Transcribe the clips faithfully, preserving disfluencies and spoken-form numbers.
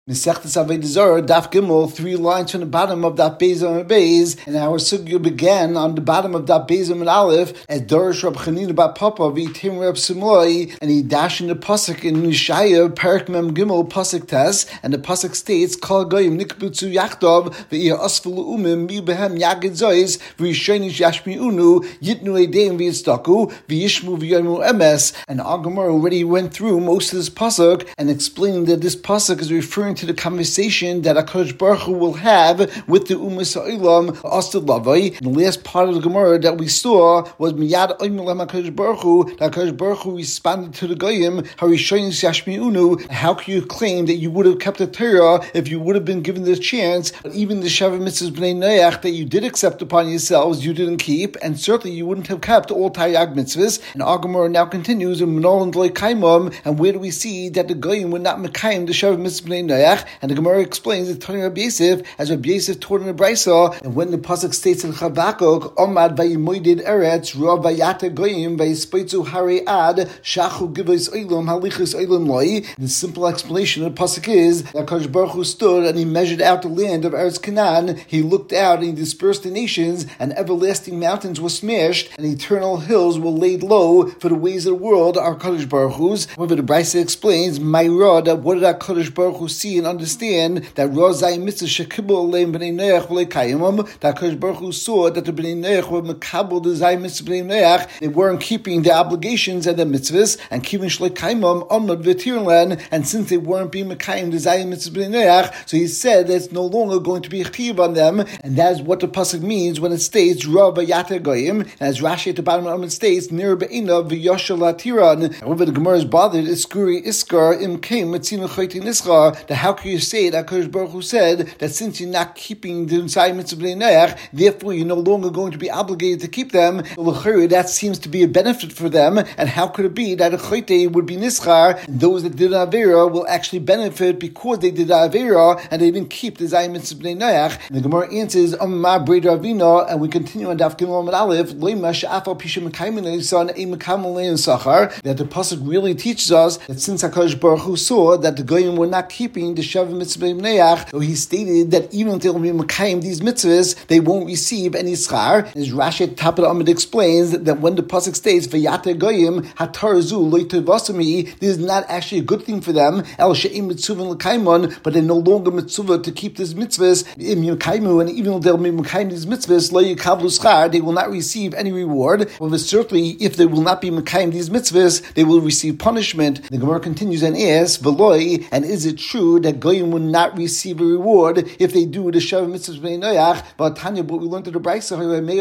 Mesechtes Avodah Zarah, Daf Gimel, three lines from the bottom of Daf Beis Amud Beis, and our sugya began on the bottom of Daf Beis Amud Aleph as Dorish Rab Chanina Bar Papa v'Yitim Rab Simlai, and he dashed in the pasuk in Yeshaya Perek Mem Gimel pasuk Tes, and the pasuk states Kol Goyim Nikbutzu Yachdav v'Ir Asful Umim Mi Behem Yagid Zois v'Yishonish Yashmiunu Yitnu Edeim v'Yitzdaku v'Yishmu v'Yomu Emes. And our Gemara already went through most of this pasuk and explained that this pasuk is referring to the conversation that HaKadosh Baruch Hu will have with the Umas Ha'olam Asad Lavai. The last part of the Gemara that we saw was Miyad Oimelam HaKadosh Baruch Hu, that HaKadosh Baruch Hu responded to the Goyim, Harishonis Yashmi'unu, how can you claim that you would have kept the Torah if you would have been given the chance? But even the Sheva Mitzvahs B'nai Noach that you did accept upon yourselves, you didn't keep, and certainly you wouldn't have kept all Taryag Mitzvahs. And our Gemara now continues in Menol and Dloi Kaimam, and where do we see that the Goyim would not Mekayim the Sheva Mitzvahs B'nai Noach? And the Gemara explains that Tony Rabbi Yosef, as Rabbi Yosef taught in the Brisa, and when the pasuk states in Chavakok, Omad vayimoidid eretz, Rav vayata goyim, vayispeitzu harei ad, shachu givos oilam, halichus oilam loi. The simple explanation of the pasuk is that Kadosh Baruch Hu stood and he measured out the land of Eretz Canaan. He looked out and he dispersed the nations, and everlasting mountains were smashed, and eternal hills were laid low. For the ways of the world are Kadosh Baruch Hu's. However, the Brisa explains, Mayra, that what did that Kadosh Baruch Hu see and understand that Rozai Mitzvah Shekibul Leim B'nai Noach V'lei Kayimam, that Kadosh Baruch Hu saw that the B'nai Noach were Mekabel the Zay Mitzvah B'nai Noach, they weren't keeping the obligations and the mitzvahs, and keeping Shlei Kayimam Omad V'tirlan, and since they weren't being Mekayim the Zay Mitzvah B'nai Noach, so he said that it's no longer going to be a chiyuv on them, and that is what the pasuk means when it states Rav Vayata Goyim, and as Rashi at the bottom of it states Nir Be'ina V'Yoshel Atiran. However, the Gemara is bothered, Iskuri Iskar Im Keim Mitzina Chaytin Iskar, that how can you say that HaKadosh Baruch Hu said that since you're not keeping the Zay Mitzvah B'nai Noach, therefore you're no longer going to be obligated to keep them? Well, that seems to be a benefit for them, and how could it be that a Chayte would be Nischar, and those that did Avera will actually benefit because they did Avera and they didn't keep the Zay Mitzvah B'nai Noach? And the Gemara answers, Amma Breda Avina, and we continue on Daf Gimel Amud Aleph, Leima She'afal Pisha Mekayim Leisan Ein Mekayim Lein Sachar, that the pasuk really teaches us that since HaKadosh Baruch Hu saw that the Goyim were not keeping the Sheva Mitzvah B'nai Noach, so he stated that even if they'll be Mekayim these mitzvahs, they won't receive any schar. As Rashi at the top of the Amud explains that when the pasuk states Vayata Goyim Hatarazu Loitavasami, this is not actually a good thing for them. El She'im Mitzvah L'Kaimon, but they're no longer mitzvah to keep these mitzvahs. Im Yekaimu, and even though they'll be Mekayim these mitzvahs, Lo Yikavlu schar, they will not receive any reward. Well, certainly, if they will not be Mekayim these mitzvahs, they will receive punishment. The Gemara continues and asks, V'loi, and is it true that Goyim will not receive a reward if they do the Sheva Mitzvahs B'nai Noach? But Tanya, but we learned to the Brisa,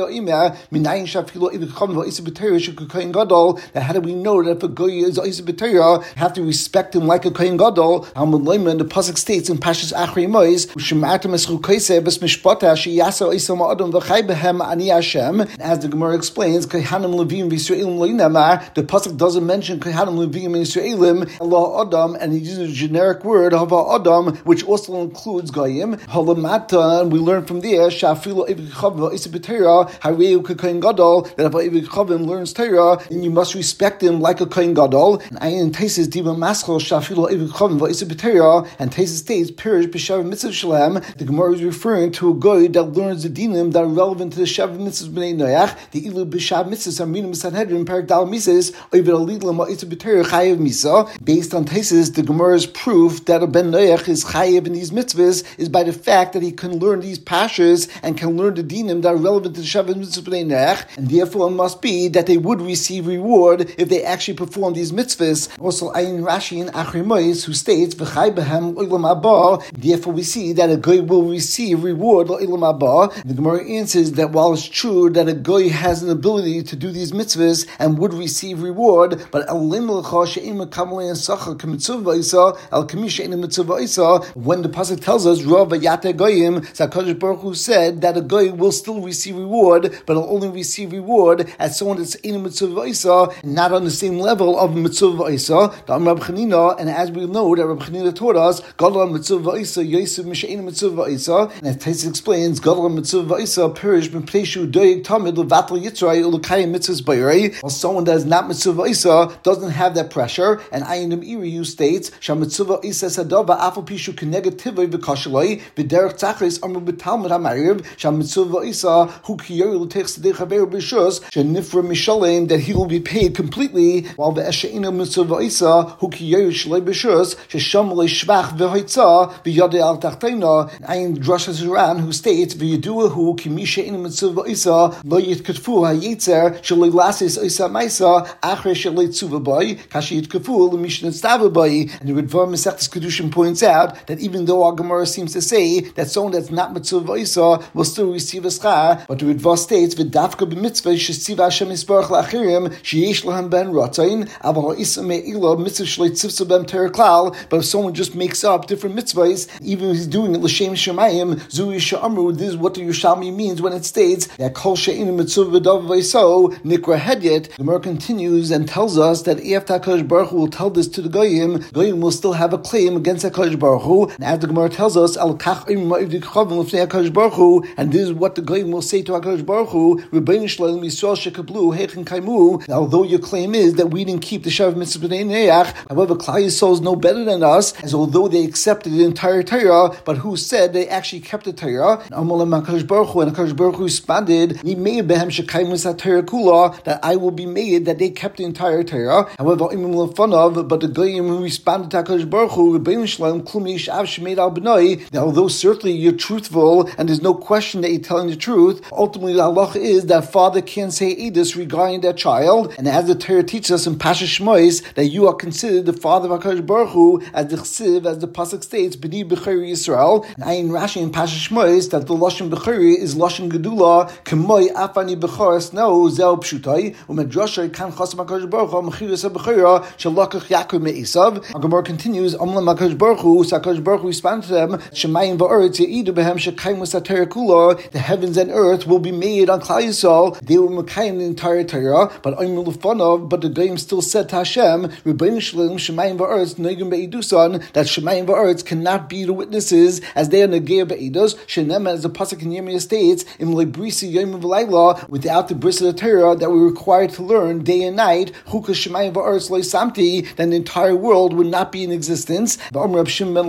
that how do we know that if a Goy is Oisa B'Torah, have to respect him like a Kohen Gadol? And the pasuk states in Pashas Achrei Mois, as the Gemara explains, Kohanim Levim V'Yisraelim Lo'inamar, the pasuk doesn't mention Kohanim Levim and Yisraelim, Allah Adam, and he uses a generic word Hava Adam, which also includes Goyim. Halamata, and we learn from there, Shafilo Evikhavim Isa B'Torah, Hareu Kohen Gadol, that if Evikhavim learns Torah, then you must respect him like a Kohen Gadol. And Ayin Taisis Diba Maschel Shafilo Evikhavim Isa B'Torah, and Taisis states Pirish B'Shav Mitzvah Shalem. The Gemara is referring to a Goy that learns the dinim that are relevant to the Shav Mitzvahs B'nai Noach. The Ilu B'Shav Mitzvahs Aminim Sanhedrin Parak Dal Mises Oivid Alidlam Isa B'Torah Chayev Misa. Based on Taisis, the Gemara's proof that a Ben Noach is Chayev in these mitzvahs is by the fact that he can learn these pashas and can learn the dinim that are relevant to the Shav Mitzvah B'nai Noach, and therefore it must be that they would receive reward if they actually perform these mitzvahs. Also, Ayin Rashi in Achrei Mois, who states V'chai Behem Olam Haba, therefore we see that a goy will receive reward Olam Haba. The Gemara answers that while it's true that a goy has an ability to do these mitzvahs and would receive reward, but when the pasuk tells us Rav Vayata Goyim, HaKadosh Baruch Hu said that a goy will still receive reward, but he'll only receive reward as someone that's in a mitzvah isa, not on the same level of mitzvah isa. And as we know that Rabbi Chanina taught us, Gadol mitzvah isa Yosef Mishain mitzvah isa, and as Taisus explains, Gadol mitzvah isa Pirish B'Pleishu Doyeg Tamid Levatel Yitzray Ulukayim Mitzvahs Bayrei. While someone that is not mitzvah isa doesn't have that pressure, and Ayin Iriyu states Sham mitzvah isa Sadava afal pishu kenegativay v'kashalay v'derech tzachris amru b'talmud hamariv sham mitzvah isa hu kiyoy l'tech sedei chaver b'shus shenifra mishalem that he will be paid completely while the esheina mitzvah isa hu kiyoy shlei b'shus shesham leishvach v'hoitza v'yadei al tachtena. Ein Drashas Ran who states v'yadua hu kimisha in mitzvah isa lo yitkatfu hayitzer shalei lasis isa maisa achre shalei tzuva boy kashi yitkatfu l'mishnat stava boy. And the Ritva Masechtas Kedushin points out that even though our Gemara seems to say that someone that's not mitzvah isa will still receive a schar, but the Ritva states v'dafka b'mitzvah shestiva Hashem yisbarach la'achirim sheyesh lahem ben rotzain aval ha'isa me'ila mitzvah shalei tzivsa ben teraklal. But if someone just makes up different mitzvahs, even if he's doing it l'shem shemayim zui she'amru, this is what the Yerushalmi means when it states that kol she'ina mitzvah v'dav v'yso nikra hedyet. The Gemara continues and tells us that after HaKadosh Baruch Hu will tell this to the goyim, goyim will still have a claim against HaKadosh Baruch Hu. And as the Gemara tells us, al kach imim ma'ivdik l'fnei HaKadosh Baruch Hu, and this is what the goyim will say to HaKadosh Baruch Hu, Rebbeinu Shalom Yisrael shekablu heichen kaimu. Although your claim is that we didn't keep the Shav Mitzvah B'nai Neach, however, Klal Yisrael is no better than us, as although they accepted the entire Torah, but who said they actually kept the Torah? And Amalem HaKadosh Baruch Hu, and HaKadosh Baruch Hu responded, Ni mei behem shekayim lis ha-Torah kula, that I will be made that they kept the entire Torah. However, imim lefanav, but the goyim who responded to HaKadosh Baruch Hu, Rebbeinu Shalom klum yishav shemeid al b'nai, that although certainly you're truthful and there's no question that you're telling the truth, ultimately the halacha is that father can't say edus regarding that child. And as the Torah teaches us in Pasha Shmois, that you are considered the father of HaKadosh Baruch Hu, as the chsiv, as the pasuk states, b'ni b'chari Yisrael. And I in Rashi in Pasha Shmois that the lashon b'chari is lashon gedula, k'moi afani b'charas no zel pshutai u'medrashay kan chasam HaKadosh Baruch Hu mechiras ha'b'chara shalakach Yaakov me'esav. Our Gemara continues, Amlam HaKadosh Baruch Hu, so HaKadosh Baruch Hu responded to them, Shemayim va'aretz ye'idu behem shekayim was ha-Torah kula, the heavens and earth will be made on Klal Yisrael, they will mekayim the entire Torah, but Omer Lefanav, but the goyim still said to Hashem, Rebbeinu Shalom Shemayim va'aretz neigim be'idusan, that Shemayim va'aretz cannot be the witnesses as they are negei be'idos, shenem as the pasuk in Yirmiyah states, Im lebrisi yom v'layla, without the bris of the Torah that we're required to learn day and night, Chukas Shemayim va'aretz loy samti, then the entire world would not be in existence. Why is it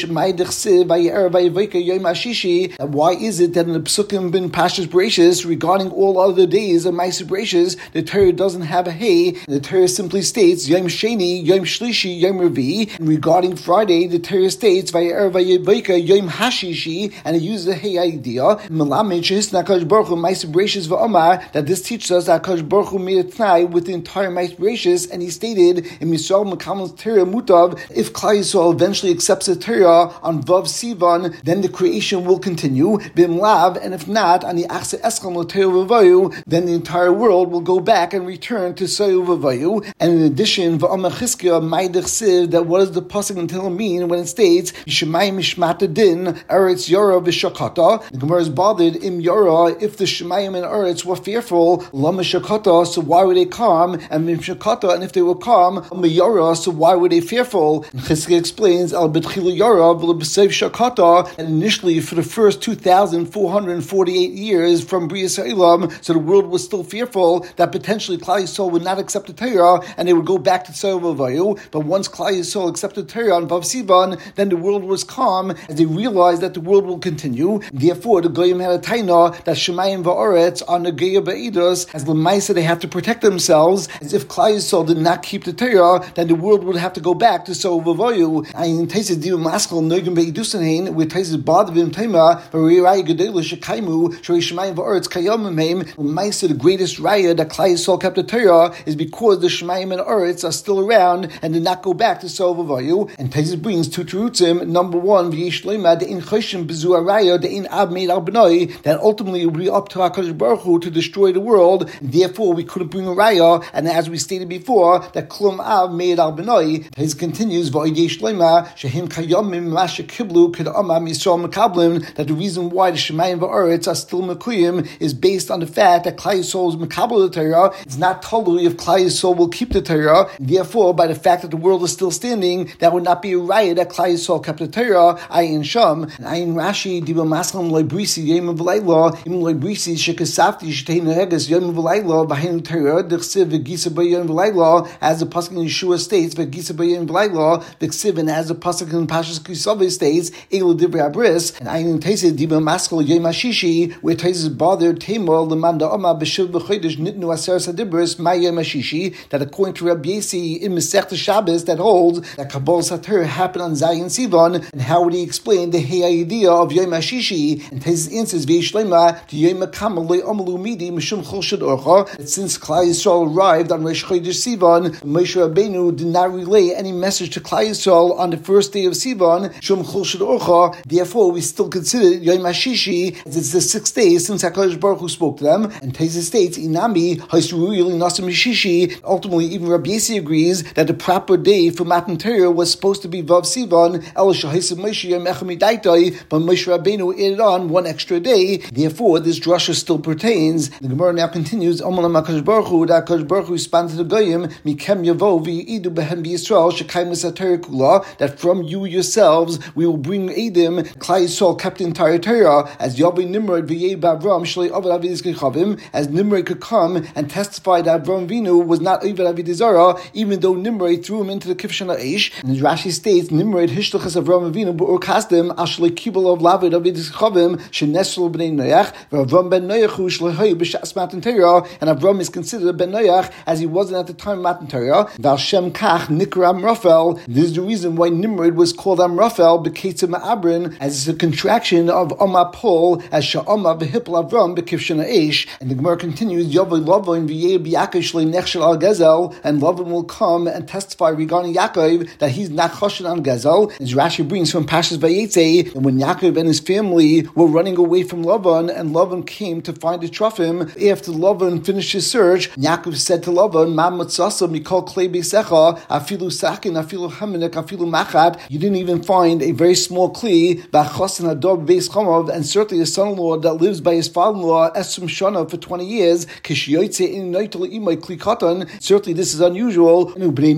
that in the Psukim bin Pashas Bereshis regarding all other days of Ma'aser Bereshis, the Torah doesn't have a hey, and the Torah simply states Yom Sheni, Yom Shlishi, Yom Revi, and regarding Friday, the Torah states Vaye'er Vayevoika Yom Hashishi, and it uses a hey idea. Melamed Shehisna HaKadosh Baruch Hu Ma'aser Bereshis v'Omar, that this teaches us that HaKadosh Baruch Hu made a t'nai with the entire Ma'aser Bereshis, and he stated in Yisrael Mekamal Torah Mutav, if Klal Yisrael eventually accepts the Torah on Vav Sivan, then the creation will continue. Bim Lav, and if not, on the Achse Eschem L'Torah V'Vayu, then the entire world will go back and return to Soyu V'Vayu. And in addition, V'Amar Chizkiah Ma'idach Siv, that what does the pasuk until mean when it states Yishamayim Mishmat Din Eretz Yora V'Shakata? The Gemara is bothered Im Yora, if the Shemayim and Eretz were fearful, Lama Shakata, so why were they calm? And Mim Shakata, and if they were calm, Yora, so why were they fearful? And Chizkiah explains Al B'Tchila Yora V'Leb'Sev Shakata, and initially for the first two thousand four hundred forty-eight years from Bria Sa'ilam, so the world was still fearful that potentially Klal Yisrael would not accept the Torah and they would go back to Tzoy V'Vayu. But once Klal Yisrael accepted the Torah on Vav Sivan, then the world was calm as they realized that the world will continue. Therefore, the Goyim had a taina that Shemayim Va'aretz are Negeya Be'idos, as L'maisa they have to protect themselves, as if Klal Yisrael did not keep the Torah, then the world would have to go back to Tzoy V'Vayu. And Taisis Divu Maskal Neugim Be'idusanein, with Taisis Badavim Taima, V'Rirai Gedela Shekaimu, Shori Shemayim Va'aretz Kayamim, L'maisa the greatest raya that Klal Yisrael kept the Torah is because the Shemayim and Eretz are still around and did not go back to Tzoy V'Vayu. And Taisis brings two terutzim. Number one, V'yesh Leima De'in Choshim B'zu Araya De'in Ab Meid Al B'nai, that ultimately it would be up to HaKadosh Baruch Hu to destroy the world. Therefore, we couldn't bring a raya. And as we stated before, that Klum Av Meid Al B'nai. Taisis continues V'yesh Leima Shehim Kayamim Masha Kiblu Kid Amam Yisrael Mekablim, that the reason why the Shemayim Va'aretz are still Mekuyim is based on the fact that Klal Yisrael is Mekabel the Torah. It's not totally if Klal Yisrael will keep the Torah. Therefore, by the fact that the world is still standing, that would not be a riot that Klal Yisrael kept the Torah. Ayin Sham and Ayin Rashi Diba Maskam Leibrisi Yom V'Layla Im Leibrisi Shekasafti Shtein Neges Yom V'Layla B'Hain Torah D'Chsiv V'Gisa B'Yom V'Layla, as the pasuk in Yeshua states V'Gisa B'Yom V'Layla V'Ksiv, and as as the pasuk in Pashas Kisave states, Elu Divrei Abris, and Ayin Teised Diba Maskal Yom Hashishi, where Teised bothered Tamar Lemanda Oma B'Shiv B'Chodesh Nitnu Aser Sadibris Ma Yom Hashishi, that according to Rabbi Yesi in Masechta Shabbos that holds that Kabbalah Sater happened on Zayin Sivan, and how would he explain the Hey idea of Yom Hashishi? And Teised answers V'Yishlema to Yom Kamal Le Omalu Midi Mishum Chol Shad Orcha, that since Klal Yisrael arrived on Rosh Chodesh Sivan, Moshe Rabbeinu did not relay any message to Klal Yisrael on the first day of Sivan, Shum Chol Shad Orcha. Therefore, we still consider Yom Hashishi as it's the sixth day since HaKadosh Baruch Hu spoke to them. And Teised states, Inami Haisruili Nasim Mishishi. Ultimately, even Rabbi Yesi agrees that the proper day for Matan Torah was supposed to be Vav Sivan, El Shahaisim Moshe Yom Echad Midaitai, but Moshe Rabbeinu added on one extra day. Therefore, this drasha still pertains. The Gemara now continues, Omalam HaKadosh Baruch Hu, that HaKadosh Baruch Hu responded to the Goyim, Mikem Yavo V'i'idu Behem B'Yisrael Shekayim L'Sater Kula, that from you yourselves we will bring Eidim. Klal Yisrael kept the entire Torah, as Yahweh Nimrod V'yei B'Avram Shlei Avad Avidas Kechavim, as Nimrod could come and testify that Avram Vinu was not Avad Avidas Zara, even though Nimrod threw him into the Kivshan Aish. And as Rashi states, Nimrod Hishlachas Avram Vinu B'Ur Kasdim Ashlei Kibul of Lavid Avidas Kechavim Sheneslu B'nei Noach V'Avram Ben Noach Hu Shlei Hoy B'Shas Matan Torah, and Avram is considered a Ben Noach as he wasn't at the time of Matan Torah. V'Alshem Kach Nikra Amrafel. This is the reason why Nimrod was called Amrafel B'Ketzim Ma'abrin, as it's a contraction of Amapol, as Sha'ama V'Hipl Avram B'Kivshan Aish. And the Gemara continues, Yavai Lavon V'Yei B'Yaakov Shlei Nechshel Al Gezel, and Lavan will come and testify regarding Yaakov that he's not choshen on Gezel. As Rashi brings from Pashas Vayetze, and when Yaakov and his family were running away from Lavan, and Lavan came to find the Trofim, after Lavan finished his search, Yaakov said to Lavan, Ma Matzasa Mikol Klei Beisecha, Afilu Sakin, Afilu Haminik, Afilu Machat. You didn't even find a very small kli, B'Chasan Adob Beis Chamav, and certainly a son-in-law that lives by his father-in-law Esrim Shana for twenty years. Kishyoytze in Noitel Imay Kli Katan. Certainly this is unusual. And the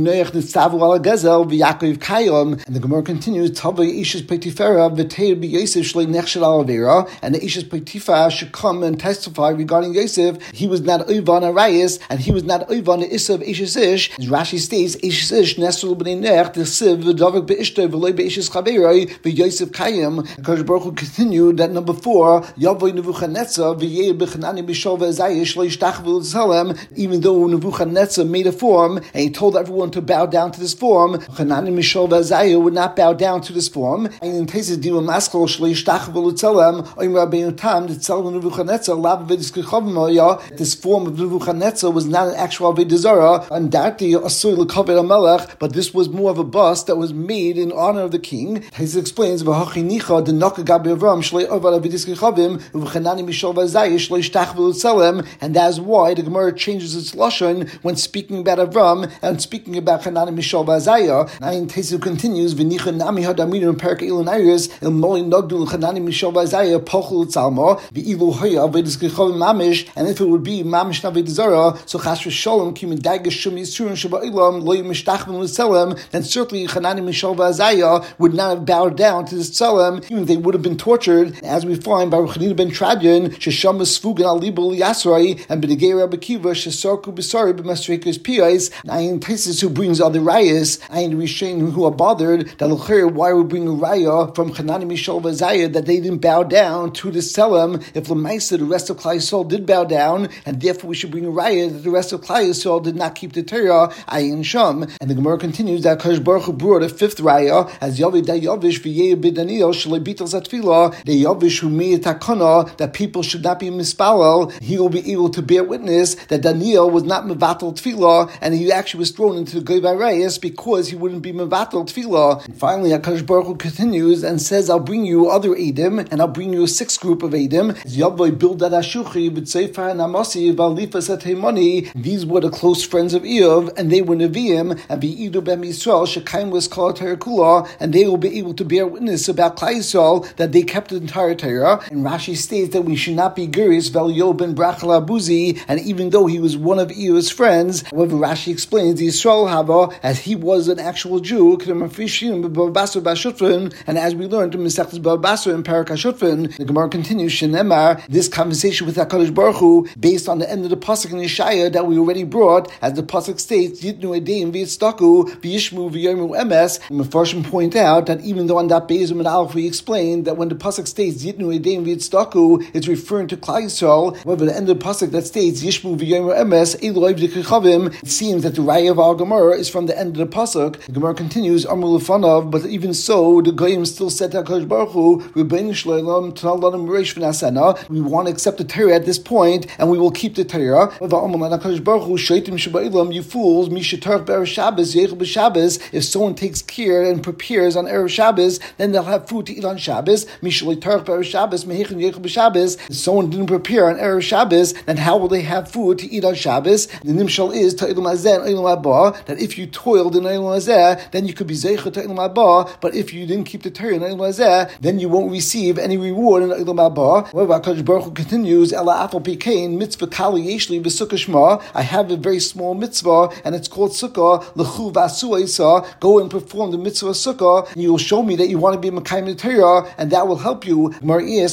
Gemara continues, Tavay Ishas Petifera V'Teir B'Yosef Shlei Nechshel Al Avera, and the Ishas Petifera should come and testify regarding Yosef. He was not Oivan Arayis, and he was not Oivan Isav Ishas Ish. As Rashi states, Ishas Ish Nesrul B'nei Nech the Siv V'Davik B'Ishtoi V'Loi B'Ishas Chaveroi V'Yosef Kayim. HaKadosh Baruch Hu continued that number four, Yavoi Nebuchadnezzar V'Yei B'Chanani B'Shol V'Zayah Shlei Shtach V'Lzalem. Even though Nebuchadnezzar made a form and he told everyone to bow down to this form, Chanani Mishol V'Zayah would not bow down to this form. And in Teised Diva Maskal Shlei Shtach V'Lzalem Oim Rabbeinu Tam T'Tzel Nebuchadnezzar Lav V'Dis Kechavim Oya. This form of Nebuchadnezzar was not an actual Avodah Zarah, and Darti Asur L'Kaved HaMelech, but this was more of a bust that was made in honor of the king. Teised explains V'Hachinicha the Naka Gabi Avram Shlei Ovad Avidis Kechavim V'Chanani Mishol V'Zayah Shlei Shtach V'Lzalem, and that's why the Gemara changes its lashon when speaking about Avram and speaking about Chanani Mishal V'Azayah. And Teised continues, V'nicha Nami Hadamiru in Perak Elon Iris Il Moli Nogdul Chanani Mishal V'Azayah Pochul Tzalma V'ilu Hoya Avedis Kechavim Mamish. And if it would be Mamish Navid Zara, so Chas V'Sholem Kim Daiga Shum Yisurin Shaba'ilam Lo Yimshtachvim L'Tzelem, then certainly Chanani Mishal V'Azayah would not have bowed down to this Tzelem, even if they would have been tortured. As we find by Chanina ben Tradian, Shesham Sfugan Alibul Yasrai, and B'Negei Rabbi Kiva Shesarku B'Sari B'Masrekas Piyais. Ayin Tesis who brings other rayas, Ayin Rishain who are bothered that l'chir why we bring a raya from Chanani Mishal V'Azayah that they didn't bow down to the Tzelem, if L'maisa the rest of Klal Yisrael did bow down, and therefore we should bring a raya that the rest of Klal Yisrael did not keep the Torah. Ayin Sham. And the Gemara continues that HaKadosh Baruch Hu brought a fifth raya as Yavi Da Yavish V'Yei B'Daniel Shalei Bitel Zatfilah, the Yavish who made a takana that people should not be mispalel. He will be able to bear witness that Daniel was not mevatel tefillah, and he actually was thrown into the Goy Barayas because he wouldn't be mevatel tefillah. And finally, HaKadosh Baruch Hu continues and says, I'll bring you other Eidim, and I'll bring you a sixth group of Eidim. These were the close friends of Eov, and they were Nevi'im, and V'idu B'Em Yisrael, Shekayim was called Terakula, and they will be able to bear witness about Klal Yisrael that they kept the entire Torah. And Rashi states that we should not be Guris, Velio ben Brachel Abuzi, and even though he was one of Eov's friends, however, Rashi explains the Yisrael Hava, as he was an actual Jew, and as we learned in Mesechtes Bava Basra in Parak HaShutfin, the Gemara continues, Shenemar, this conversation with HaKadosh Baruch Hu, based on the end of the Pasuk in Yeshaya that we already brought, as the Pasuk states, Yitnu Edeim V'Yitzdaku V'Yishmu V'Yomu Emes, Emes. And Mefarshim point out that even though on that Beis and Aleph we explained that when the pasuk states Yitnu Edeim V'Yitzdaku, it's referring to Klal Yisrael. However, the end of the pasuk that states Yishmu V'Yomer Emes Eloi V'Kechavim, it seems that the Raya of our Gemara is from the end of the pasuk. The Gemara continues Amar Lefanav, but even so, the Goyim still said to HaKadosh Baruch Hu, Rebbeinu Shleilam T'nal Lanim Reish V'Nasena. We want to accept the Torah at this point, and we will keep the Torah. HaKadosh Baruch Hu Shaitim Shebailam, you fools, Mishatarch Be'er Shabbos Yechel B'Shabbos. If someone takes care and prepares on Erev Shabbos, then they'll have food to eat on Shabbos. Mishatarch Be'er Shabbos Mehechin Yechel B'Shabbos. If someone didn't prepare on Erev Shabbos, then how will they have food to eat on Shabbos? The nimshal is Ta'ilam Hazeh and Ilam Haba, that if you toiled in Ilam Hazeh, then you could be Zeicha Ta'ilam Haba, but if you didn't keep the Torah in Ilam Hazeh, then you won't receive any reward in Ilam Haba. However, HaKadosh Baruch Hu continues, Ela Afal Pikein Mitzvah Kali Yeshli V'Sukkah Shma. I have a very small mitzvah, and it's called Sukkah. L'chu V'Asu Isa. Go and perform the mitzvah Sukkah, and you will show me that you want to be Mekayim the Torah, and that will help you. Gemara is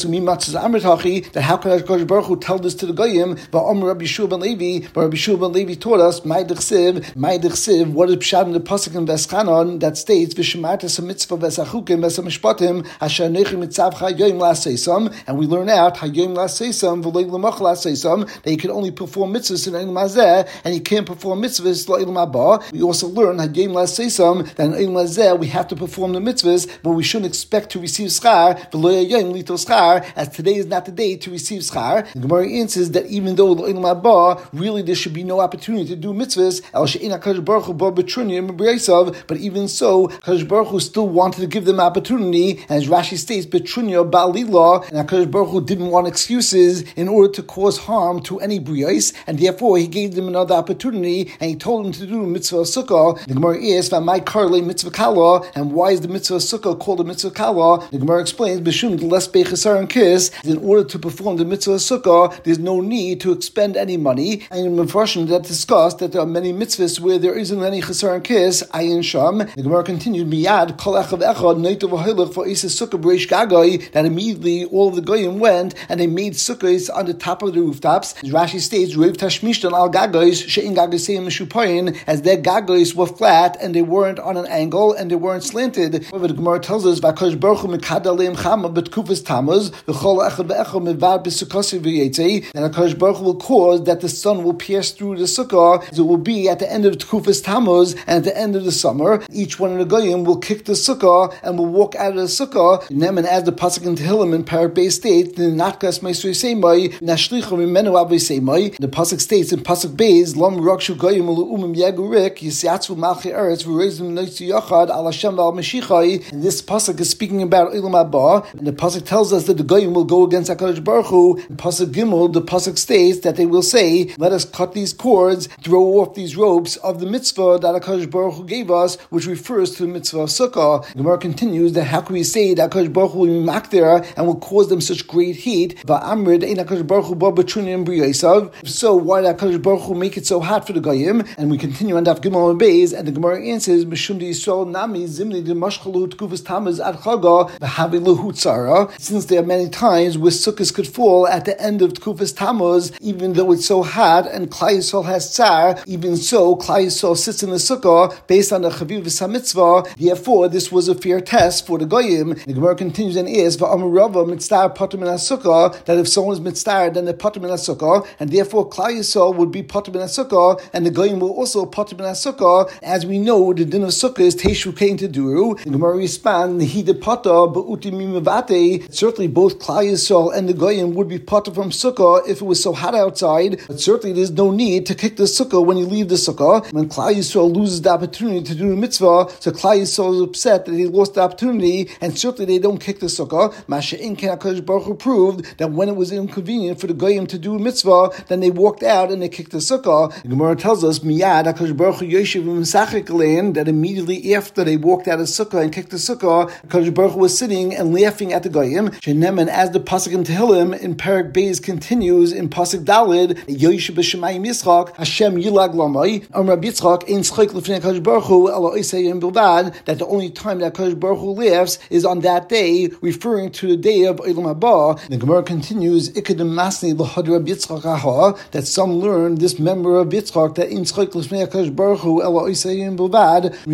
that how can HaKadosh Baruch Hu tell this to the Goyim? Va'Omer Rabbi Shua ben Levi, but Rabbi Shua ben Levi taught us Mai D'chsiv, Mai D'chsiv. What is pshat in the pasuk in Veschanon that states V'Shemartas Mitzvah V'Sachukim V'Samishpatim Asher Nechim Mitzavcha Yom La'Seisam, and we learn out Hayom La'Seisam V'Leil L'Mach La'Seisam that you can only perform mitzvahs in Eilam Hazeh, and you can't perform mitzvahs L'Eilam Haba. We also learn Hayom La'Seisam that in Eilam Hazeh we have to perform the mitzvahs, but we shouldn't expect to receive schar V'Lo Yayom Lito schar, as today is not the day to receive schar. The Gemara answers that even though L'Eilam Haba really there should be no opportunity to do mitzvahs, El She'ein HaKadosh Baruch Hu Bo B'Trunya B'Breisav, but even so, HaKadosh Baruch Hu still wanted to give them opportunity, and as Rashi states, B'Trunya Ba'alila, and HaKadosh Baruch Hu didn't want excuses in order to cause harm to any Briyos, and therefore he gave them another opportunity, and he told them to do mitzvah sukkah. The Gemara is, V'amai karle mitzvah kala, and why is the mitzvah sukkah called a mitzvah kala? The Gemara explains, B'shum less bechasar and kiss, in order to perform the mitzvah sukkah, there's no need to expend any money, and in Mefarshim that discussed that there are many mitzvahs where there isn't any chasar and kiss, ayin sham. The Gemara continued, Miyad kol echav echad neitav v'hilach for isa sukkah b'reish gagai, that immediately all of the goyim went and they made sukkahs on the top of the rooftops. As Rashi states, Reiv tashmishtan al gagos she'in gagoseim mishupayin, as their gagos were flat and they weren't on an angle and they weren't slanted. However, the Gemara tells us, V'akadosh Baruch Hu mikada leim chama b'tkufas tamuz v'chol echad v'echad mevad b'sukkasi v'yetzei, and HaKadosh Baruch Hu will cause that the sun will pierce through the sukkah, as it will be at the end of tkufas tamuz and at the end of the summer. Each one of the goyim will kick the sukkah and will walk out of the sukkah. And then, as the pasuk in Tehillim in Parak Beis states, the natkas meisrei seimai nashlichu mimenu avei seimai. The pasuk states in pasuk Beis, Lam rakshu goyim ulu'umim yagurik yisyatzu malchei eretz v'reizim noitzu yachad al Hashem v'al Mashiachai. And this pasuk is speaking about Ilam Haba, and the pasuk tells us that the goyim will go against HaKadosh Baruch Hu. In pasuk Gimel, the pasuk states that they will say, "Let us cut these cords, throw off these ropes of the mitzvah that HaKadosh Baruch Hu gave us," which refers to the mitzvah of sukkah. The Gemara continues that how can we say that HaKadosh Baruch Hu will be makdir and will cause them such great heat? Va'amrid ein HaKadosh Baruch Hu ba b'trunim b'yaisav. So why did HaKadosh Baruch Hu make it so hot for the goyim? And we continue on Daf Gimel and Beis, and the Gemara answers, "Mishum di Yisrael nami zimni di mashchalu tkufas tamaz ad chaga v'havi lahu tzara." Since there are many times where sukkahs could fall at the end of tkufas tamaz, even though it's so hot and Klal Yisrael has tsar, even so Klal Yisrael sits in the sukkah based on the chaviv v'samitzvah. Therefore, this was a fair test for the goyim. The Gemara continues and is va'amar Rava mitzvah patur min sukkah, that if someone is mitzvah, then they're patur min sukkah, and therefore Klal Yisrael would be patur min sukkah, and the goyim will also patur min sukkah. As we know, the din of sukkah is teishu kein teduru. The Gemara responds, he de patur ba'uti mimavate. Certainly, both Klal Yisrael and the goyim would be patur from sukkah if it was so hot outside. But certainly, there's no need to kick the sukkah when you leave the sukkah. When Klal Yisrael loses the opportunity to do the mitzvah, so Klal Yisrael is upset that he lost the opportunity, and certainly they don't kick the sukkah. Masha'in Ken HaKadosh Baruch Hu proved that when it was inconvenient for the goyim to do a mitzvah, then they walked out and they kicked the sukkah. The Gemara tells us, Miyad HaKadosh Baruch Hu yoshev v'mesachek alein, that immediately after they walked out of sukkah and kicked the sukkah, HaKadosh Baruch Hu was sitting and laughing at the goyim. Shenem, as the pasuk in Tehillim in Parak Beis continues in pasuk Dalid, yoshev b'shemayim Yitzchak Hashem yilag lamai Am Rabbi Yitzchak ein tzchok l'fnei HaKadosh Baruch Hu elo isayim bilvad, that the only time that HaKadosh Baruch Hu laughs is on that day, referring to the day of Olam Haba. The Gemara continues, Ikedim masni l'had Rabbi Yitzchak aha, that some learn this member of Yitzchak that in tzchok l'fnei HaKadosh Baruch Hu elo isayim bilvad, regard to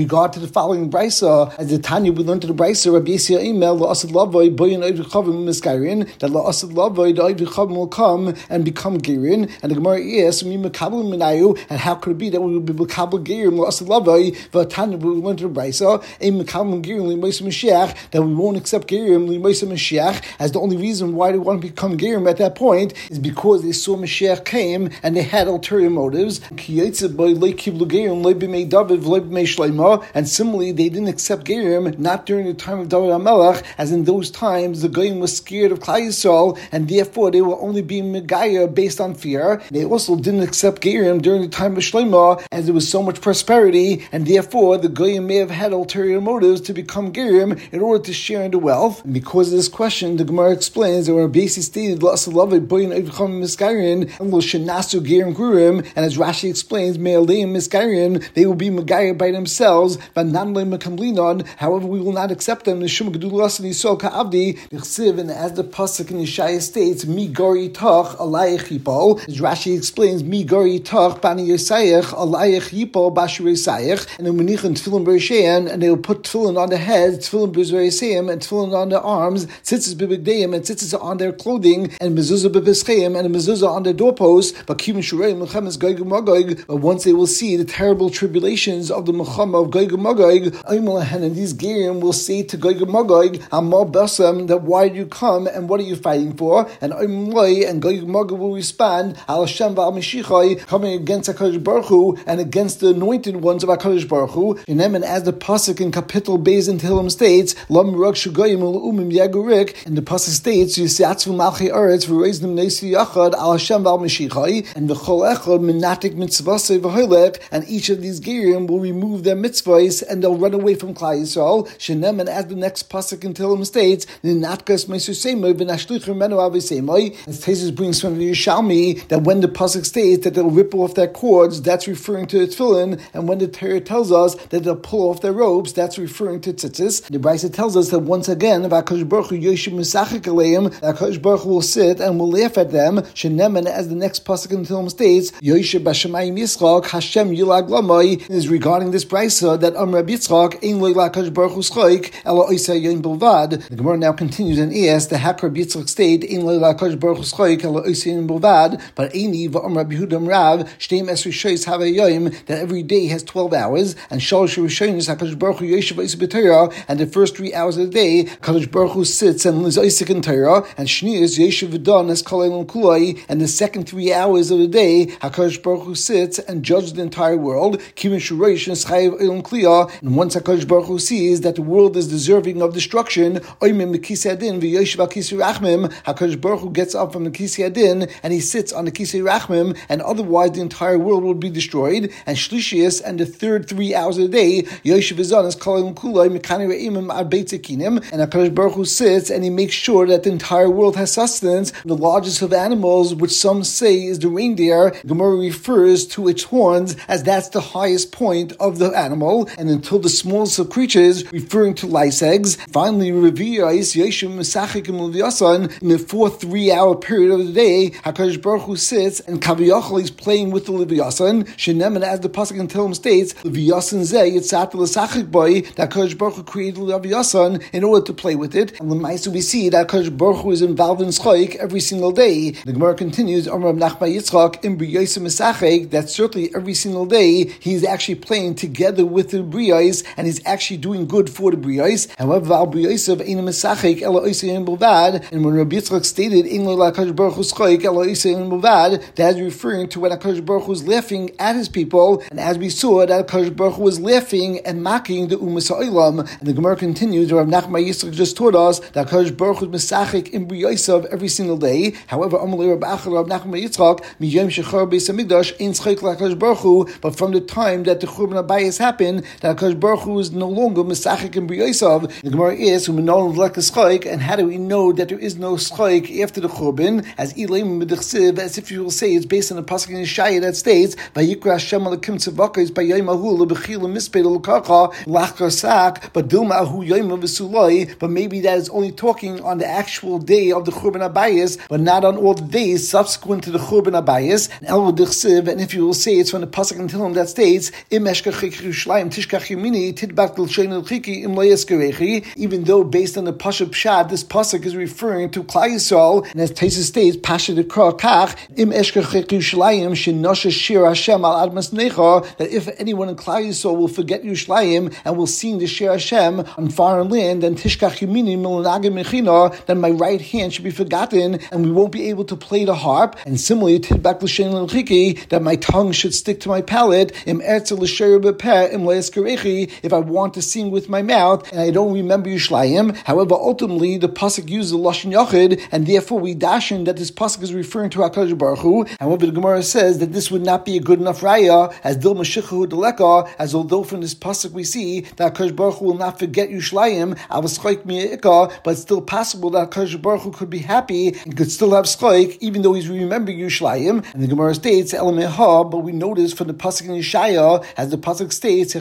the following brisa. As the Tanya we learned to the brisa, Rabbi Yisrael Imel la'asad lavoi boyin oiv chavim miskairin, that la'asad lavoi the oiv chavim will come and become gerin. And the Gemara asks, mi mekabel minayu, and how could it be that we will be mekabel gerin la'asad lavoi? The Tanya we learned to the brisa, ein mekabel gerin li'moisa Mashiach, that we won't accept gerin li'moisa Mashiach, as the only reason why they want to become gerim at that point is because they saw Mashiach came and they had ulterior motives. And similarly, they didn't accept gerim not during the time of David HaMelech, as in those times the goyim was scared of Klal Yisrael, and therefore they were only being megaya based on fear. They also didn't accept gerim during the time of Shlomo, as there was so much prosperity, and therefore the goyim may have had ulterior motives to become gerim in order to share in the wealth. And because of this question, the Gemara explains that when Rabbi stated "La'asalav boyin oivcham miskairin and lo shenasu gerim gurim," and as Rashi explains, "Me'aleim miskairin," they will be megayah by themselves, but nan leim mekamlinon. However, we will not accept them. Nishum gedulas and yisol ka'avdi nechsiv, and as the pasuk in Yeshaya states, "Mi gori tach alayich yipol." As Rashi explains, "Mi gori tach bani yisayich alayich yipol bashur yisayich," and they will menichin tefillin b'rishayin, and they will put tefillin on the head, tefillin b'zorayseim, and tefillin on the arms, tzitzis b'bigdeim, and tzitzis on their clothing, and mezuzah b'pescheim, and a mezuzah on their doorposts. But kivin shurei mechamas Gog and Magog. But once they will see the terrible tribulations of the mechama of Gog and Magog, and these gerim will say to Gog and Magog, "Amal basam, that why do you come and what are you fighting for?" And Oimloi and Gog and Magog will respond, "Al Hashem v'al Mashiachai," coming against HaKadosh Baruch Hu and against the anointed ones of HaKadosh Baruch Hu. And then, and as the pasuk in Kapitel Beis in Tehillim states, "Lam rag shugoyim ul'umim yagurik," and the pasuk states, "Yisatzu malchei eretz v'reiznim neisi yachad al Hashem v'al Mashiachai," and v'chol echad minatik mitzvasei v'hoilek, and each of these gerim will remove their mitzvahs and they'll run away from Klal Yisrael. Shenem, and as the next pasuk in Tehillim states, "Ninatkas meisusei v'nashluchim menu avisei," as Tesis brings from the Yerushalmi, that when the pasuk states that they'll rip off their cords, that's referring to the tefillin, and when the Torah tells us that they'll pull off their robes, that's referring to tzitzis. The Brisa tells us that once again, HaKadosh Baruch Hu yoshev misachik aleim, HaKadosh Baruch Hu will sit and will laugh at them. Shenem, and as the next pasuk in Tehillim states, Yoshev b'shamayim Yitzchak Hashem yilag lamai, is regarding this brisa that Am Rabbi Yitzchak ein lo HaKadosh Baruch Hu schayik ela oisei yom bilvad. The Gemara now continues and asks the Hak Rabbi Yitzchak state ein lo HaKadosh Baruch Hu schayik ela oisei yom bilvad, but eini v'Am Rabbi Yehuda Rav shteim es rishos havei yom, that every day has twelve hours, and shalosh rishonos HaKadosh Baruch Hu yoshev oisei b'Torah, and the first three hours of the day HaKadosh Baruch Hu sits and is oisei in Torah, and shnius yoshev v'dan es kol elam kulai, and the second three hours of the day HaKadosh Baruch Hu sits and judges the entire world. And once HaKadosh Baruch Hu sees that the world is deserving of destruction, HaKadosh Baruch Hu gets up from the Kisei Adin and he sits on the Kisei Rachmim, and otherwise the entire world will be destroyed. And Shlishius, and the third three hours of the day, Yoshev V'zan is calling Kulai Mekani Re'imim Ad Beit Zekinim, and HaKadosh Baruch Hu sits and he makes sure that the entire world has sustenance. The largest of animals, which some say is the reindeer, Gemara refers to its horns as that's the highest point of the animal, and until the smallest of creatures, referring to lice eggs. Finally, Revi'is Yoshev Mesachik L'Vyasan, in the fourth three-hour period of the day, HaKadosh Baruch Hu sits and Kaviyachal is playing with the L'Vyasan. Shenem, and as the pasuk in Tehillim states, L'Vyasan Zeh Yitzat L'Sachik Boy, that HaKadosh Baruch Hu created L'Vyasan in order to play with it. And L'Maisa we see that HaKadosh Baruch Hu is involved in Schayik every single day. The Gemara continues, Amar Nachma Yitzchak in B'Yosem Mesachik, that certainly every single day he's actually playing together with the Briyos, and he's actually doing good for the Briyos. However, Al B'Yosef Ein Mesachik Ela Oisei Bilvad, and when Rabbi Yitzchak stated Ein Lo HaKadosh Baruch Hu Schayik Ela Oisei Bilvad, that is referring to when HaKadosh Baruch Hu was laughing at his people, and as we saw that HaKadosh Baruch Hu was laughing and mocking the Umas Ha'olam. And the Gemara continues, Rav Nachma Yitzchak just taught us that HaKadosh Baruch Hu is Mesachik in B'Yosef every single day. However, Amalei Rav Achar Rav Nachma Yitzchak Miyom Shechar Beis Hamikdash Ein Schayik LaHaKadosh Baruch Hu, but from the time that the Churban Abayis happened, that HaKadosh Baruch Hu is no longer Mesachik in B'Yosef. The Gemara is Umenon V'lek Schayik, and how do we know that there is no Schayik after the Churban? As Elam Medechsiv, as if you will say it's based on the pasuk in Yeshaya that states Vayikra Hashem Alekim Tzavakos B'Yom Ahu LeBechil Mispei L'Karcha Lachar Sak, but Dilma Ahu Yom V'Sulai. But maybe that is only talking on the actual day of the Churban Abayis, but not on all the days subsequent to the Churban Abayis. And El Medechsiv, and if you will say it's from the pasuk in Tehillim that states Im Eshkachik Yerushalayim Tishkach tishkach yamini tidbak l'shein l'chiki im lo yeskerechi. Even though based on the pasuk pshat, this pasuk is referring to Klal Yisrael, and as Taisa states, pasha dekra kach im eshkech Yerushalayim shenosha shir Hashem al admas necha, that if anyone in Klal Yisrael will forget Yerushalayim and will sing the shir Hashem on foreign land, then tishkach yamini milanagim mechina, then my right hand should be forgotten, and we won't be able to play the harp. And similarly, tidbak l'shein l'chiki, that my tongue should stick to my palate. Im ertzel l'sher b'peh im lo yeskerechi, if I want to sing with my mouth and I don't remember Yerushalayim. However, ultimately the pasuk uses the lashon yachid, and therefore we dashin that this pasuk is referring to HaKadosh Baruch Hu. However, the Gemara says that this would not be a good enough raya, as dil mashichahu deleka, as although from this pasuk we see that HaKadosh Baruch Hu will not forget Yerushalayim, avaschoik mi'ika, but it's still possible that HaKadosh Baruch Hu could be happy and could still have schoik, even though he's remembering Yerushalayim. And the Gemara states, Elameha, but we notice from the pasuk in Yeshaya, as the pasuk states,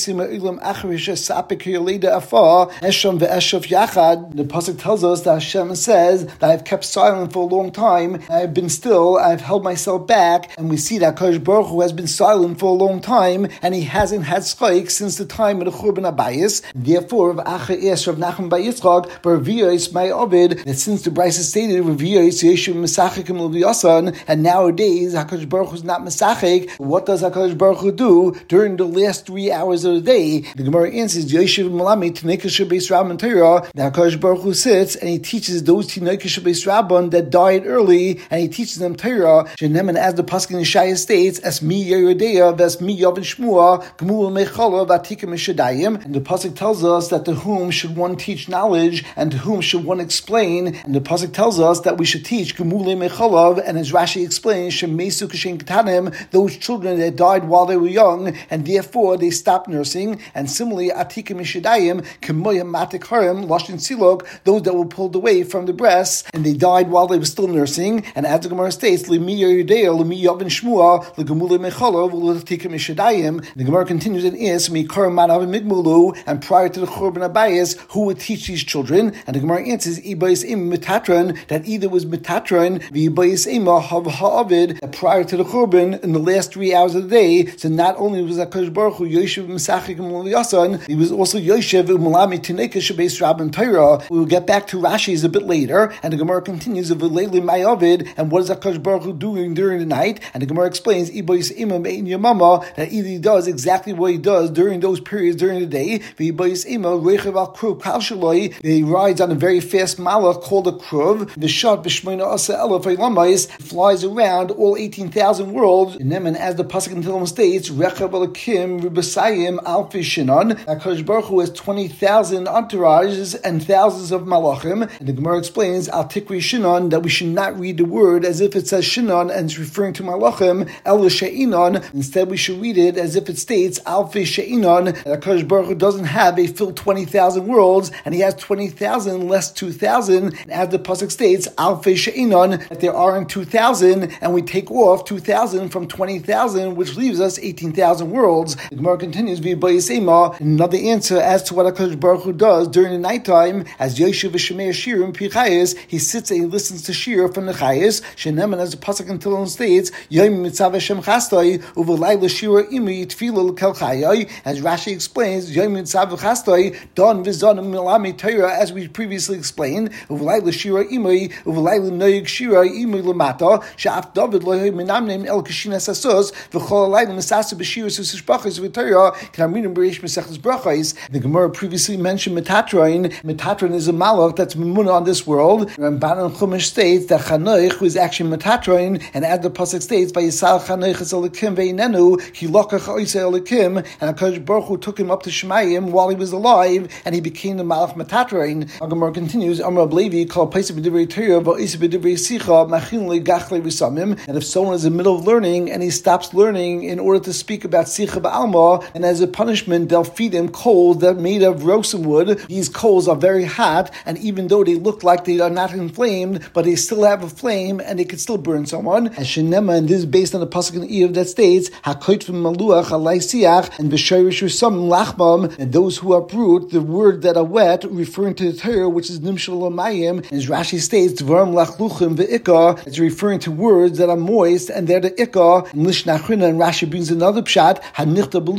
the pasuk tells us that Hashem says that I've kept silent for a long time, I've been still, I've held myself back, and we see that Kadosh Baruch Hu has been silent for a long time, and he hasn't had schoik since the time of the Churban Abayis. Therefore, Rav Acha asked Rav Nachman bar Yitzchak, but Raviyos my Ovid, that since the Brisa stated Raviyos Yeshu Mesachikim L'Viyasan, and nowadays HaKadosh Baruch Hu is not Mesachik, what does HaKadosh Baruch Hu do during the last three hours of the day? The Gemara answers, Yeshiv Malami T'nekesha Beis Rabban Torah, that HaKadosh Baruch Hu sits and he teaches those T'nekesha Beis Rabban that died early, and he teaches them Torah. Shenem, as the pasuk in Yeshaya states, as mi Yerudeya, ves mi Yavin Shmua, Gemul Mechala Vatika Mishadayim. And the pasuk tells us that to whom should one teach knowledge, and to whom should one explain. And the pasuk tells us that we should teach Gemul Mechalav, and as Rashi explains, Shemesu Kashen Ketanim, those children that died while they were young, and therefore they stopped nursing. And similarly, Atika Mishadayim, Kemoya Matik Harim, Lashon Silok, those that were pulled away from the breasts, and they died while they were still nursing. And as the Gemara states, Limi Yeridea, Limi Yavin Shmua, Legemule Mechalav, Latika Mishadayim. The Gemara continues and asks, Mikar Manav Migmulu, and prior to the Churban Abayis, who would teach these children? And the Gemara answers, Ibayis Im Metatron, that either was Metatron, V'ibayis Ima Hav Ha'avid, that prior to the Churban, in the last three hours of the day, so not only was HaKadosh Baruch Hu Yoshev Mesachik M'Liyasan, he was also Yoshev U'Malami T'nekesha Beis Rabban Torah. We will get back to Rashi's a bit later, and the Gemara continues of V'Leili Ma'avid, and what is HaKadosh Baruch Hu doing during the night? And the Gemara explains, Ibayis Ima Me'in Yamama, that either he does exactly what he does during those periods during the day, V'ibayis Ima Reichev Al Kruv Kal Shaloi, he rides on a very fast malach called a Kruv, V'Shat B'Shmeina Asa Elef Eilamais, flies around all eighteen thousand worlds. And then, as the pasuk in Tehillim states, Rechav Alakim Ribasayim Alfi Shinon, HaKadosh Baruch Hu has twenty thousand entourages and thousands of malachim. And the Gemara explains Al Tikri Shinon, that we should not read the word as if it says Shinon and it's referring to malachim, El She'inon. Instead, we should read it as if it states Alfi She'inon, that HaKadosh Baruch Hu doesn't have a full twenty thousand worlds, and he has twenty thousand less two thousand. And as the pasuk states, Alfi She'inon, that there aren't two thousand, and we take off two thousand from twenty thousand, which leaves us eighteen thousand worlds. The Gemara continues, V'Bayisema, another answer as to what HaKadosh Baruch Hu does during the nighttime, as Yoshev V'Shemei Shirim Pichayis, he sits and he listens to Shir from the Chayis, Sheneman, as the pasuk in Tehillim states, Yom Mitzav Hashem Chastai, U'V'Layla Shira Imi Tefillah L'Kel Chayai, as Rashi explains, Yom Mitzav Chastai, Don V'Zon Milami Torah, as we previously explained, U'V'Layla Shira Imi, U'V'Layla Noyig Shira Imi L'Mata, Sha'af David Lohi Menamnem El Kashina Sasos, V'Chol Alayla Mesasa B'Shir Susish Brachas V'Torah, K'Namrinim B'Reish Mesechus Brachas. The Gemara previously mentioned Metatron. Metatron is a malach that's Memuna on this world. Ramban Chumash states that Chanoich was actually Metatron, and as the pasuk states, by Yisal Chanoich es Elikim ve'inenu, Ki lokach oisei Elikim, and HaKadosh Baruch Hu took him up to Shemayim while he was alive, and he became the malach Metatron. The Gemara continues, Amar Levi called Paisa B'divrei Torah v'Isa B'divrei Sicha Machin Le'Gachle V'Samim, and if someone is in the middle of learning and he stops learning in order to speak about Sicha Ba'alma, and as a punishment they'll feed him coals that are made of rosin wood. These coals are very hot, and even though they look like they are not inflamed, but they still have a flame and they can still burn someone. As Shenema, and this is based on the pasuk in Eiv that states Hakoit from Maluach Alai Siach and B'Shayrish Samim Lachmam, and those who uproot the word that are wet, referring to the Torah, which is Nimshal Lamayim. And as Rashi states, Dvarim Lachluchim Ve'ikah, it's referring to words that are moist and they're the Ikah. And Lishnachrina, and Rashi brings another pshat, Hanichta Beluchais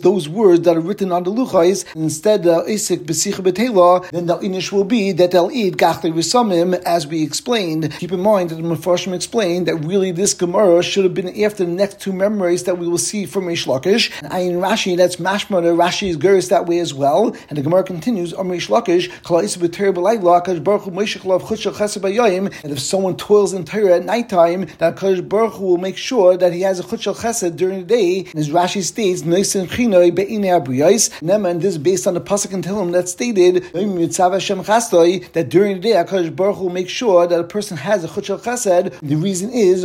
those words that are written on the luchos, and instead the isik b'sicha b'teila, then the inish will be that they'll eat gachle v'samim, as we explained. Keep in mind that the Mefarshim explained that really this Gemara should have been after the next two memories that we will see from Reish Lakish. And Ayin Rashi, that's mashma, the Rashi is gerus that way as well. And the Gemara continues, Am Reish Lakish, Kala Isa b'Torah b'layla, Kadosh Baruch Hu Moishech Lav Chutz Shel Chesed b'Yoyim, and if someone toils in Torah at nighttime, that Kadosh Baruch Hu will make sure that he has a Chutz Shel Chesed during the day. And as Rashi states, Noisin Chinoi be'inei abriyos, and this is based on the pasuk in Tehillim that stated that during the day HaKadosh Baruch Hu will make sure that a person has a Chutz Shel Chesed. The reason is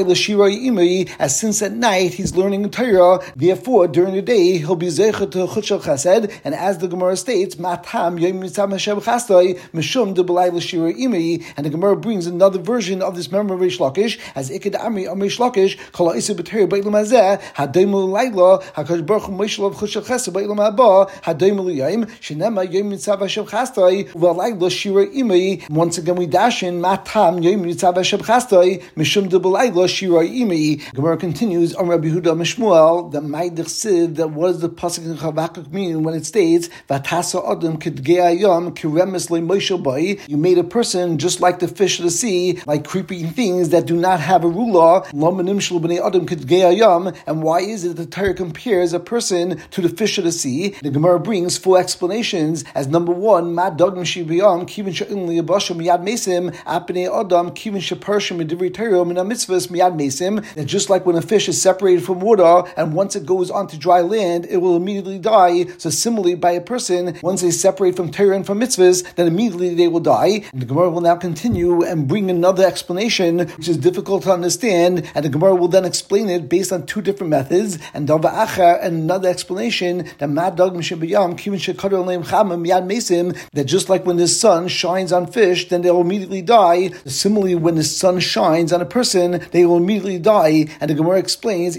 as since at night he's learning Torah, therefore during the day he'll be zeicha to Chutz Shel Chesed. And as the Gemara states, Matam Yom Nitzav Hashem Chasdoi Mishum de B'Layla Shira Imei, and the Gemara brings another version of this memory of Reish Lakish as Iked Amri Am Reish Lakish Kol Isa B'Torah B'Ilam Hazeh Hadaymu L'Layla HaKadosh Baruch Hu Moshe Lav Chutz Shel Chesed B'Ilam Haba Hadaymu L'Yayim Shenema Yom Nitzav Hashem Chasdoi V'Layla Shira Imei. Once again we dash in Matam Yom Nitzav Hashem Chasdoi Mishum de B'Layla Shira Imei. Gemara continues on Rabbi Yehuda Mishmuel that Ma'idich Siv, that what does the pasuk in Chavakuk mean when it states Vatasa Adam Kidgei Yom Kiremes LeMoshe Bai? You made a person just like the fish of the sea, like creeping things that do not have a ruler. Lomanim Shel Bnei Adam Kidgei Yom. And why is it that the Torah compares a person to the fish of the sea? The Gemara brings four explanations. As number one, Ma Dogim Shibiyam Kivin Sha'in Liyabashim Miyad Mesim Apnei Adam Kivin Shaparshim Midivri Torah Min HaMitzvahs Miyad Mesim. That just like when a fish is separated from water, and once it goes onto dry land, it will immediately die. So similarly, by a person, once they separate from Torah and from mitzvahs, then immediately they will die. And the Gemara will now continue and bring another explanation, which is difficult to understand, and the Gemara will then explain it based on two different methods. And Dava Achar, and another explanation that Mad Dog Mishabayam Kivin Shekadol Leim Chamam Miyad Mesim, that just like when the sun shines on fish, then they will immediately die. Similarly, when the sun shines on a person, they will immediately die. And the Gemara explains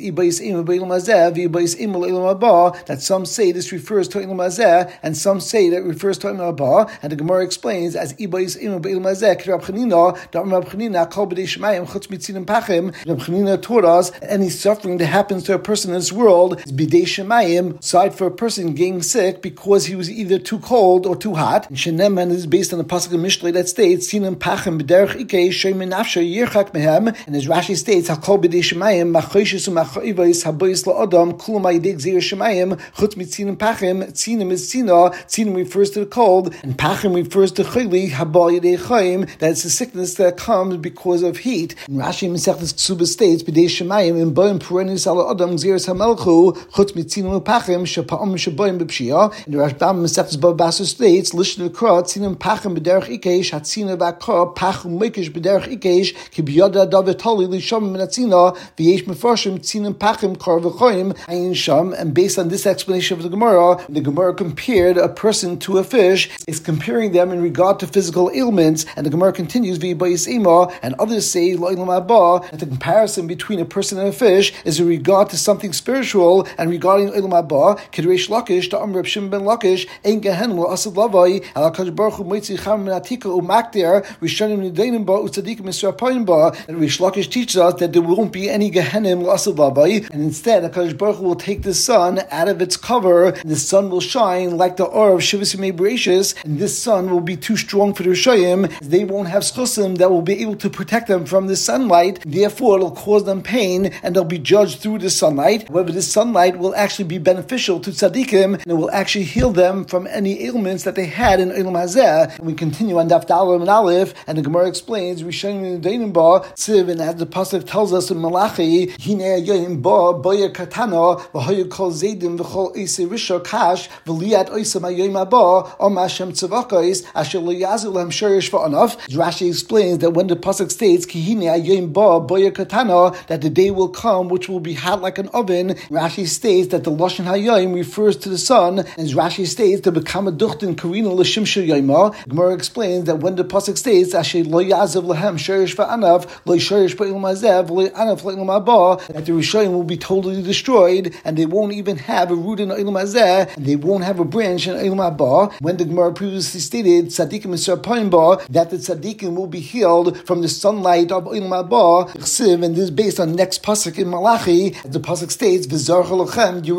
that some say this refers to Ilam Hazeh, and some say that it refers to Ilam Haba. And the Gemara explains as Ibais Ilam Beilam Hazeh, Rab Chanina, that Rab Chanina Kol B'dei Shemayim Chutz Mitzinim Pachim. Rab Chanina taught us any suffering that happens to a person in this world is B'dei Shemayim, aside for a person getting sick because he was either too cold or too hot. And Sheneman is based on the pasuk of Mishlei that states Sinim Pachim B'derech Ikei Sheimin Nafsha Yirchak Mehem. And as Rashi states, Hakol B'dei Shemayim Machoshis U'Machoivos Habois LaAdam Kulam Ha'yidei Gzeir Shemayim Chutz Mitzinim Pachim. Tzinim is Tzina. Tzinim refers to the cold, and Pachim refers to Chili Haba Yidei Chaim. That it's a sickness that comes because of heat. And Rashi Masechtas Ksuba states B'dei Shemayim in Boim Perennis Ala Adam Gzeiras HaMelchu Chutz Mitzinim Pachim Shapa'am Shaboim B'Pshia. And the Rashbam Masechtas Bava Basra states Lishna Kra Tzinim Pachim B'derech Ikesh Hatzina V'Akra Pachim Mekish B'derech Ikesh Ki B'Yoda Davetali Lisham Minatzina V'Yesh Mefarshim Tzinim Pachim Kar V'Choim Ayin Sham. And based on this explanation of the Gemara, the Gemara compared a person to a fish. It's comparing them in regard to physical ailments. And the Gemara continues V'Yibayis Ema, and others say Lo'ilam Haba, that the comparison between a person and a fish is in regard to something spiritual. And regarding Olam Haba, Kedreish Lakish to Amr Shim Ben Lakish Ein Gehen Lo Asad Lavai Al HaKadosh Baruch Hu Moitzi Cham Min Atika Umakdir Rishonim Nideinim Ba Utzadikim Misrapoim Ba. And Reish Lakish teaches us that there won't be any Gehenim Lo Asad Lavai, and instead HaKadosh Baruch Hu will take the sun out of its cover, and the sun will shine like the Or of Shivas Yimei Bereshis, and this sun will be too strong for the Rishayim. They won't have schusim that will be able to protect them from the sunlight, therefore it'll cause them pain, and they'll be judged through the sunlight. However, this sunlight will actually be beneficial to tzaddikim, and it will actually heal them from any ailments that they had in Olam Hazeh. And we continue on Daf Dalet and Aleph, and the Gemara explains, Rishonim Nideinim Ba Tziv, and as the pasuk tells us in Malachi, Hinei Yoyim Ba Boyer Katana V'Hoyu Kol Zaydim V'Chol Eisei Risha Kash V'Liat Oisam Hayoyim Haba Om Hashem Tzavakos Asher Lo Yazu Lahem Shorish V'Anav. Rashi explains that when the pasuk states Ki Hinei Yoyim Ba Boyer Katana, that the day will come which will be hot like an oven, Rashi states that the Lashon Hayoyim refers to the sun, and as Rashi states the Bekama Duchtin Karina L'Shimsha Yoyma. Gemara explains that when the pasuk states Asher Lo Yazu Lahem Shorish V'Anav Lo Shorish V'Ilam Hazeh V'Lo Anav V'Ilam Haba, that the Rishayim will be totally destroyed, and they won't even have a root in Olam Hazeh, and they won't have a branch in Olam Haba. When the Gemara previously stated Tzaddikim Misrapoim Ba, that the Tzaddikim will be healed from the sunlight of Olam Haba, and this is based on next pasuk in Malachi. The pasuk states V'Zarcha Lachem Yirei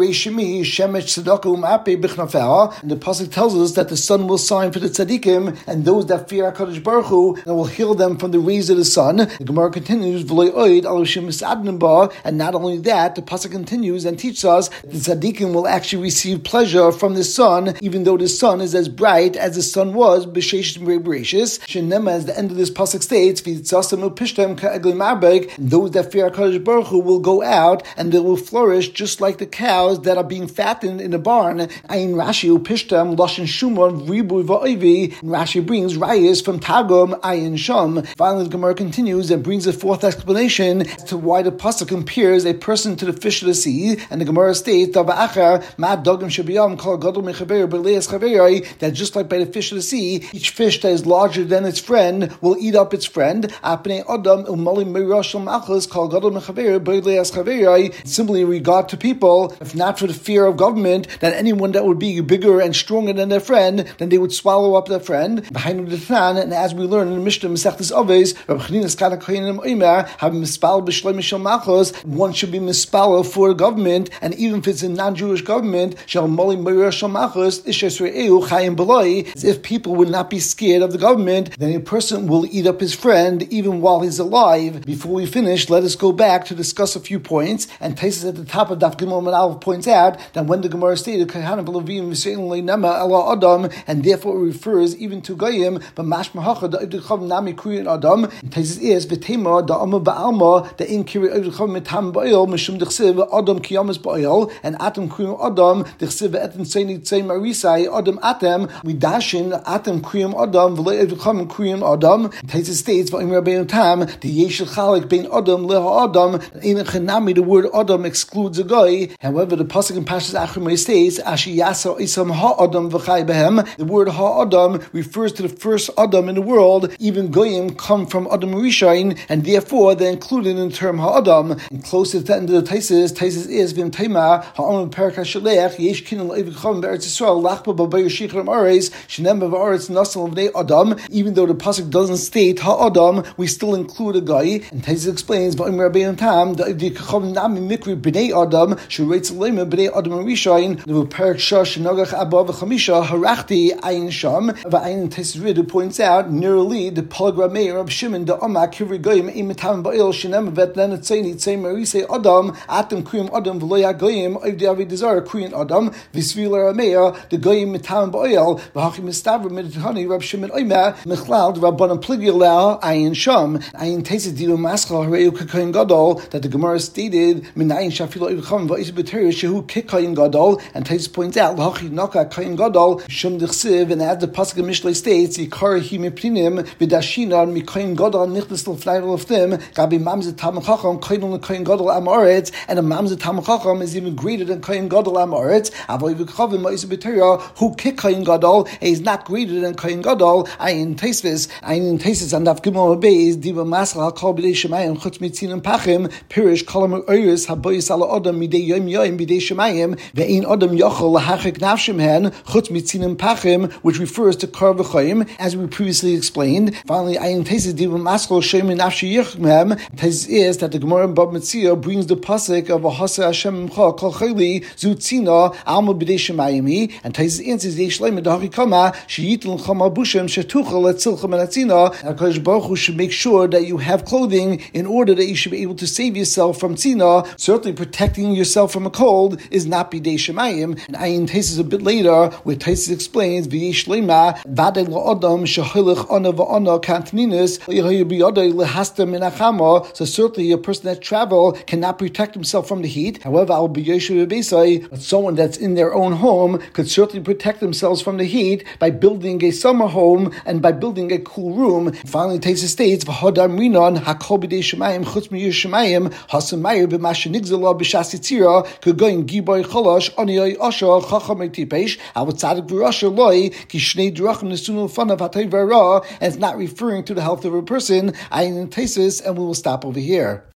the pasuk tells us that the sun will shine for the tzaddikim and those that fear HaKadosh Baruch Hu, and will heal them from the rays of the sun. The Gemara continues, and not only that, the pasuk continues and teaches us that the tzaddikim will actually receive pleasure from the sun, even though the sun is as bright as the sun was b'sheish b'reishis. Shenema, as the end of this pasuk states, and those that fear HaKadosh Baruch Hu will go out and they will flourish just like the cows that are being fattened in a barn. Ayin Rashi upishtam lashon shumon ribu va'oivi. Rashi brings rayas from Tagum Ayin Sham. Finally, the Gemara continues and brings a fourth explanation as to why the pasuk compares a person to the fish of the sea. And the Gemara states that just like by the fish of the sea, each fish that is larger than its friend will eat up its friend. Simply in regard to people, if not for the fear of government, that anyone that would be bigger and stronger than their friend, then they would swallow up their friend. And as we learn in the Mishnah Masechtas Avos, one should be mispala for a government, and even if it's a non-Jewish government, as if people would not be scared of the government, then a person will eat up his friend even while he's alive. Before we finish, let us go back to discuss a few points. And Taisus at the top of Daf Gimel Aleph points out that when the Gemara stated Adam, and therefore it refers even to Goyim, but Mashma Hacha the Ibdchav Nami Kuriyan Adam. Taisus is V'tema the Amma Ba'alma the In Kiri Ibdchav Mitam Ba'il Mishum Dechsiv Adam Kiyamas Ba'il and Atam Kuriyan Adam Dechsiv Etin Tzayni Tzay Marisai Adam Atam Midashin Atam Kuriyan Adam V'le Ibdchav Kuriyan Adam. Taisus states V'im Rabbeinu Tam the Yeshel Chalik Bein Adam Leha Adam in Chanami the word Adam excludes a guy. However, the pasuk in Parshas Acharei states Ashi Yasa Isam Ha Adam V'chai Behem. The word Ha Adam refers to the first Adam in the world. Even Goyim come from Adam Rishon, and therefore they're included in the term Ha Adam. And close to the end of the Taisus, Taisus is Vim Tema Ha'am Perak HaShalech Yesh Kinel Leivichavim Be'eretz Yisrael Lachba B'Bayir Shichram Ares Shinem B'Aretz Nasal V'nei Adam. Even though the pasuk doesn't state Ha Adam, we still include a guy. And Taisus explains V'Im Rabbeinu Tam the Ibdchav Nami Mikri B'nei Adam Shureitz Leima B'nei Adam Rishon the Perak Shash Nagach Abba V'Chamisha Harachti Ayin Sham. V'Ayin Taisus Ridu points out nearly the Palagrameir of Shimon the Amma Kivri Goyim Imitam Ba'il Shinem Vet Lenatzeni Tzei Marise Adam Atam Kriyim Adam V'Loya Goyim Oivdi Avidazar Kriyin Adam V'Svila Rameya the Goyim Mitam Ba'il V'Hachi Mistavra Meditani Rab Shimon Oima Mechlal Rabbanan Pligilal Ayin Sham. Ayin Taisus Didu Maschal Hareu Kekayin Gadol that the Gemara stated Minayin Shafilo Ibcham Va'is B'Terir Shehu Kekayin Gadol, and Taisus points out L'Hachi Naka Kayin Gadol Shum Dichsiv, and as the pasuk in Mishlei states Yikar Hi Miprinim V'Dashina Mikayin Gadol Nichnas L'Fnayel of them Gabi Mamzet Talmid Chacham Kayin L'Kayin Gadol Amoretz, and a Mamzet Talmid Chacham is even greater than Kayin Gadol Amoretz. Avoy V'Chavim Va'is B'Terir Who Kik Kayin Gadol is not greater than Kayin Gadol. Ayin Taisus Ayin Taisus and Daf Gimel Beis Diva Masal Kol B'Dei Shemayim Chutz Mitzinim Pachim Pirish Kolam Oiris Haboyis Ala Adam Midei Yom Yom B'Dei Shemayim Ve'Ein Adam Yochel Lahachik Nafshim Hen Chutz Mitzinim Pachim, which refers to Kar V'Chaim, as we previously explained. Finally, Ayin Taisus Diva Masal Shem Nafshi Yichmem. Taisus is that the Gemara in Bab Metzia brings the pasuk of Ahasa Hashem Kol Chayli Zutzina Alma B'Dei Shemayim, and Taisus answers Yesh Leim Dahari Kama Sheyitel Chama Bushem Shetuchel Etzilchem Enatzina. HaKadosh Baruch Hu should make sure that you have clothing in order that you should be able to save yourself from tzina. Certainly protecting yourself from a cold is not B'Dei Shemayim. And Ayin Taisus a bit later, where Taisus explains V'yesh Leima Vadei La'adam Sheholich Ana V'Ana Kantninis Yehoyu B'Yadei Lehastem Minachama. So certainly a person that travel cannot protect himself from the heat. However, Al B'Yeshu B'Beisai, but someone that's in their own home could certainly protect themselves from the heat by building a summer home and by building a cool room. Finally, Taisus states V'Hodam Rinon Hakol B'Dei Shemayim Chutz M'Yir Shemayim Hasamayir B'Mashenigzala B'Shas Yitzira K'Goyin Giboy Cholosh Oniyoi Osha Chachamei Tipesh Al Tzadik V'Rasha Loi Ki Shnei Drachim Nesunu Fanav Hatay V'Ra, and it's not referring to the health of a person. Ayin Taisus, and we will stop over here.